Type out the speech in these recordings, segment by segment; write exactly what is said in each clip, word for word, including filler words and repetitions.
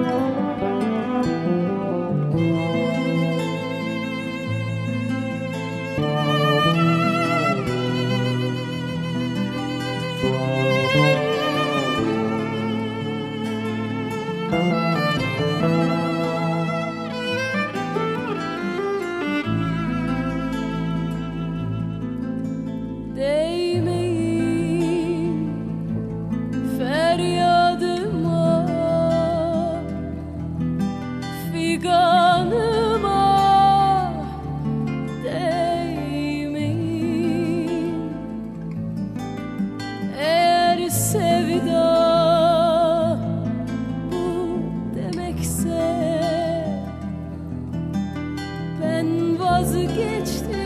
Değmeyin feryadıma, figanıma, değmeyin. Eğer sevda bu demekse, ben vazgeçtim.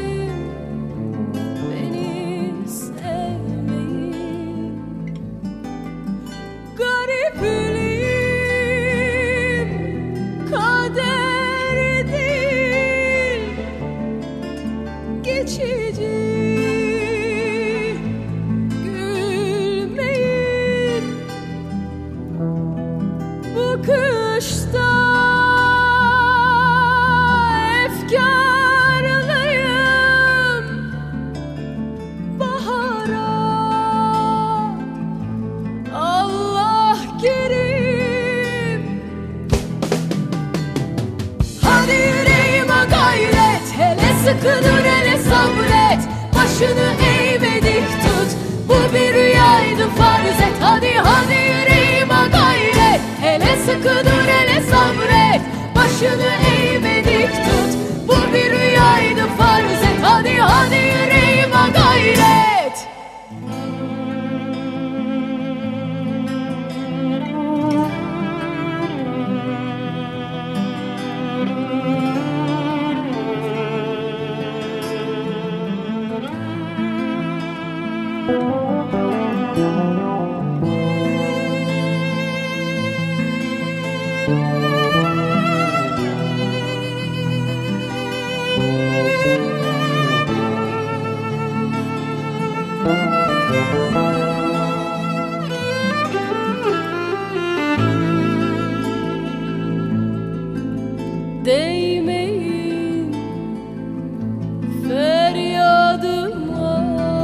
Geçici, gülmeyin bu kışta, efkarlıyım bahara. Allah kerim, hadi yüreğime gayret, hele sıkı dur, hele sabret, başını eğme dik tut, bu bir rüyaydı farz et. Hadi hadi yüreğime gayret, hele sıkı dur, hele sabret, başını eğme dik tut, bu bir rüyaydı farz et. Hadi hadi yüreğime gayret. Değmeyin feryadıma,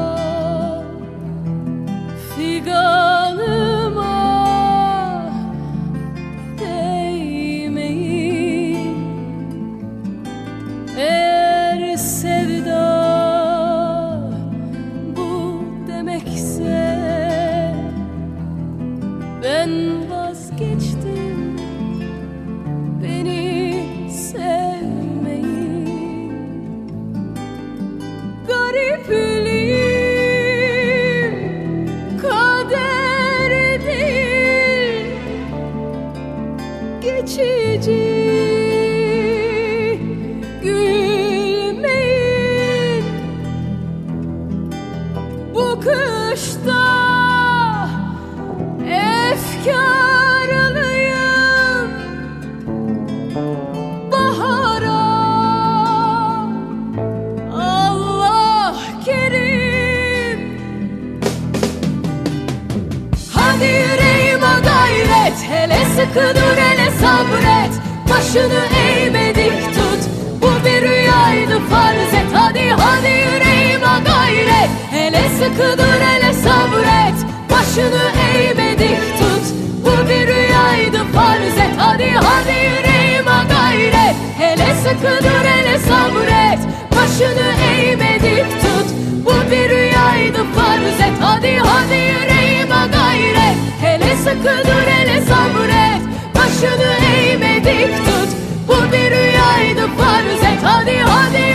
figanıma, değmeyin. Eğer sevda bu demekse, ben vazgeçtim. Beni sevmeyin, garipliğim kader değil, geçici, gülmeyin bu kışta, efkarlıyım bahara. Allah kerim, hadi yüreğime gayret, hele sıkı dur, hele sabret, başını eğme dik tut, bu bir rüyaydı farz et. Hadi hadi yüreğime gayret, hele sıkı dur, hele sabret, başını eğme dik tut, bu bir rüyaydı farz et. Hadi hadi yüreğime gayret, hele sıkı dur, hele sabret, başını eğme dik tut, bu bir rüyaydı farz et. Hadi hadi yüreğime gayret, hele sıkı dur, hele sabret, başını eğme dik tut, bu bir rüyaydı farz et. Hadi hadi